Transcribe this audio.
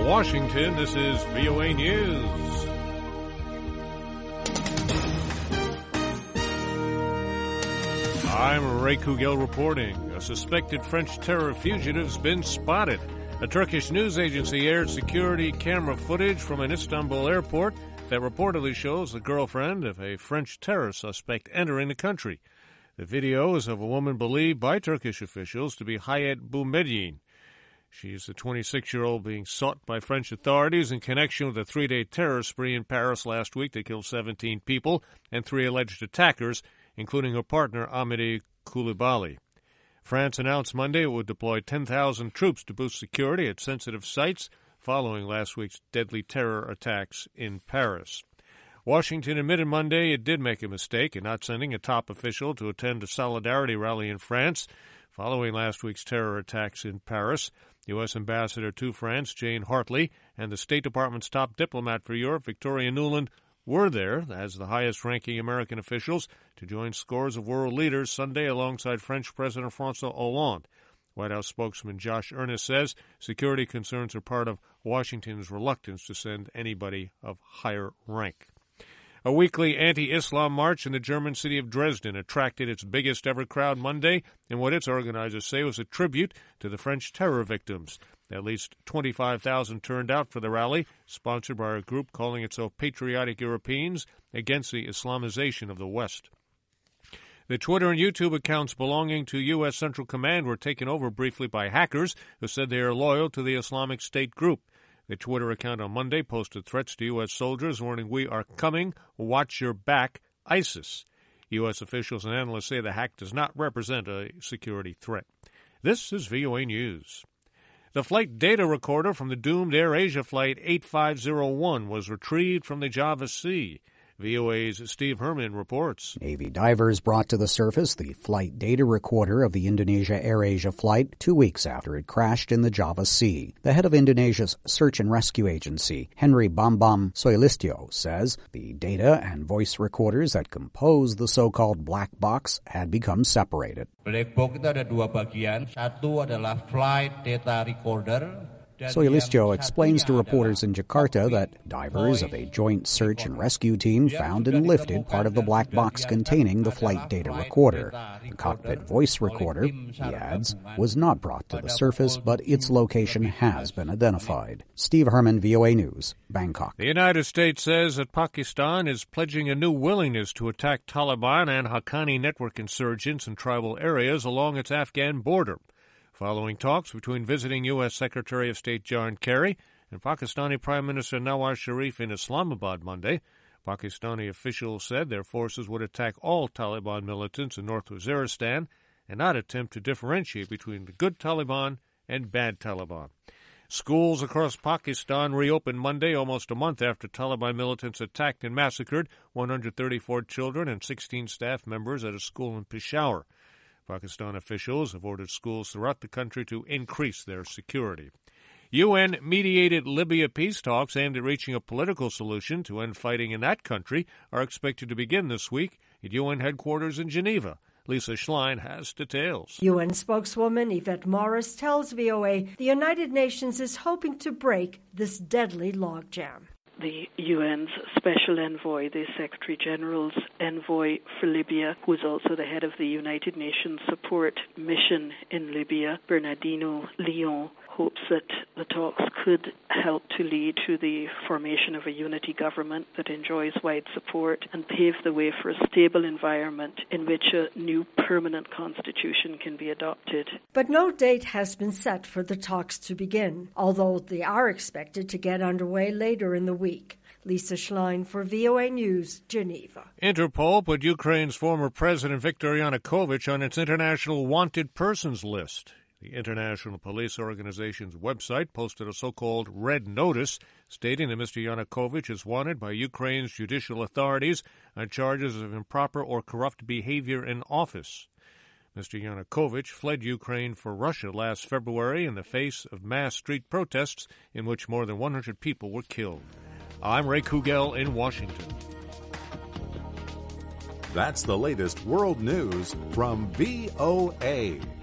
Washington, this is VOA News. I'm Ray Kugel reporting. A suspected French terror fugitive's been spotted. A Turkish news agency aired security camera footage from an Istanbul airport that reportedly shows the girlfriend of a French terror suspect entering the country. The video is of a woman believed by Turkish officials to be Hayat Boumediene. She's the 26-year-old being sought by French authorities in connection with a 3-day terror spree in Paris last week that killed 17 people and 3 alleged attackers, including her partner Amedy Coulibaly. France announced Monday it would deploy 10,000 troops to boost security at sensitive sites following last week's deadly terror attacks in Paris. Washington admitted Monday it did make a mistake in not sending a top official to attend a solidarity rally in France following last week's terror attacks in Paris. U.S. Ambassador to France, Jane Hartley, and the State Department's top diplomat for Europe, Victoria Nuland, were there as the highest-ranking American officials to join scores of world leaders Sunday alongside French President François Hollande. White House spokesman Josh Earnest says security concerns are part of Washington's reluctance to send anybody of higher rank. A weekly anti-Islam march in the German city of Dresden attracted its biggest-ever crowd Monday in what its organizers say was a tribute to the French terror victims. At least 25,000 turned out for the rally, sponsored by a group calling itself Patriotic Europeans Against the Islamization of the West. The Twitter and YouTube accounts belonging to U.S. Central Command were taken over briefly by hackers who said they are loyal to the Islamic State group. The Twitter account on Monday posted threats to U.S. soldiers, warning, "We are coming, watch your back, ISIS." U.S. officials and analysts say the hack does not represent a security threat. This is VOA News. The flight data recorder from the doomed AirAsia Flight 8501 was retrieved from the Java Sea. VOA's Steve Herman reports. Navy divers brought to the surface the flight data recorder of the Indonesia AirAsia flight 2 weeks after it crashed in the Java Sea. The head of Indonesia's search and rescue agency, Henry Bambang Soelistyo, says the data and voice recorders that compose the so-called black box had become separated. Black box itu ada 2 bagian. Satu adalah flight data recorder. Soelistyo explains to reporters in Jakarta that divers of a joint search and rescue team found and lifted part of the black box containing the flight data recorder. The cockpit voice recorder, he adds, was not brought to the surface, but its location has been identified. Steve Herman, VOA News, Bangkok. The United States says that Pakistan is pledging a new willingness to attack Taliban and Haqqani network insurgents in tribal areas along its Afghan border. Following talks between visiting U.S. Secretary of State John Kerry and Pakistani Prime Minister Nawaz Sharif in Islamabad Monday, Pakistani officials said their forces would attack all Taliban militants in North Waziristan and not attempt to differentiate between the good Taliban and bad Taliban. Schools across Pakistan reopened Monday, almost a month after Taliban militants attacked and massacred 134 children and 16 staff members at a school in Peshawar. Pakistan officials have ordered schools throughout the country to increase their security. UN-mediated Libya peace talks aimed at reaching a political solution to end fighting in that country are expected to begin this week at UN headquarters in Geneva. Lisa Schlein has details. UN spokeswoman Yvette Morris tells VOA the United Nations is hoping to break this deadly logjam. The UN's Special Envoy, the Secretary General's envoy for Libya, who is also the head of the United Nations Support Mission in Libya, Bernardino Leon, hopes that the talks could help to lead to the formation of a unity government that enjoys wide support and pave the way for a stable environment in which a new permanent constitution can be adopted. But no date has been set for the talks to begin, although they are expected to get underway later in the week. Lisa Schlein for VOA News, Geneva. Interpol put Ukraine's former president Viktor Yanukovych on its international wanted persons list. The International Police Organization's website posted a so-called red notice stating that Mr. Yanukovych is wanted by Ukraine's judicial authorities on charges of improper or corrupt behavior in office. Mr. Yanukovych fled Ukraine for Russia last February in the face of mass street protests in which more than 100 people were killed. I'm Ray Kugel in Washington. That's the latest world news from VOA.